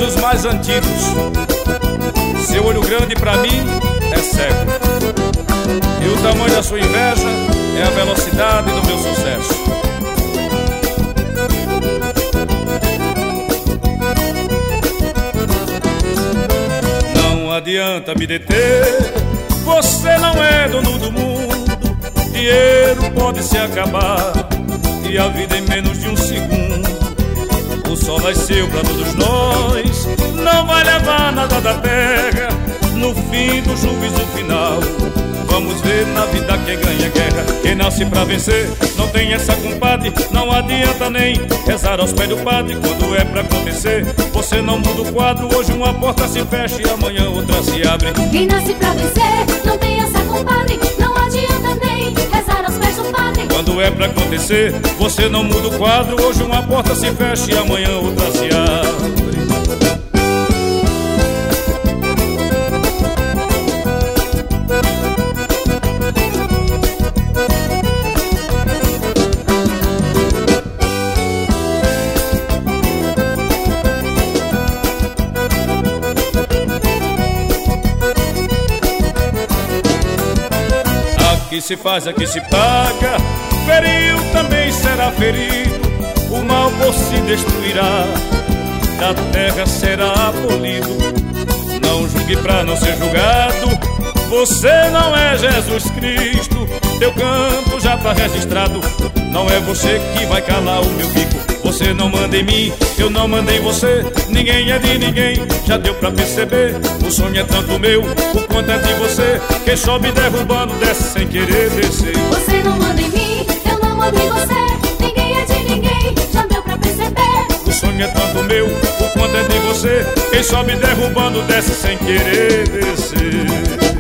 os mais antigos. Seu olho grande pra mim é cego, e o tamanho da sua inveja é a velocidade do meu sucesso. Não adianta me deter, você não é dono do mundo. Dinheiro pode se acabar e a vida em menos de um segundo. O sol nasceu pra todos nós, não vai levar nada da terra. No fim do juízo final, vamos ver na vida quem ganha guerra. Quem nasce pra vencer não tem essa, compadre. Não adianta nem rezar aos pés do padre. Quando é pra acontecer, você não muda o quadro. Hoje uma porta se fecha e amanhã outra se abre. Quem nasce pra vencer não tem essa, compadre. Não adianta nem rezar aos pés do padre. Quando é pra acontecer, você não muda o quadro. Hoje uma porta se fecha e amanhã outra se abre. Aqui se faz, aqui se paga. Feriu também será ferido. O mal por si destruirá, da terra será abolido. Não julgue pra não ser julgado. Você não é Jesus Cristo. Teu canto já tá registrado. Não é você que vai calar o meu bico. Você não manda em mim, eu não mandei em você. Ninguém é de ninguém, já deu pra perceber. O sonho é tanto meu, o quanto é de você. Quem sobe derrubando, desce sem querer descer. Você não manda em mim, eu não mando em você. Ninguém é de ninguém, já deu pra perceber. O sonho é tanto meu, o quanto é de você. Quem sobe derrubando, desce sem querer descer.